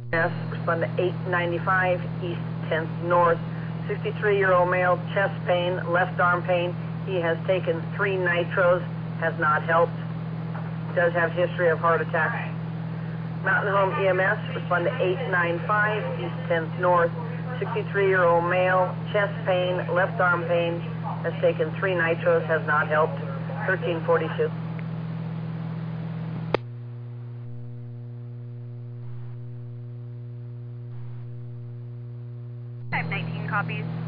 Yes, respond to 895 East 10th North. 63-year-old male, chest pain, left arm pain. He has taken 3 nitros, has not helped. Does have history of heart attack. Mountain Home EMS, respond to 895 East 10th North. 63-year-old male, chest pain, left arm pain, has taken 3 nitros, has not helped. 1342. 519 copies.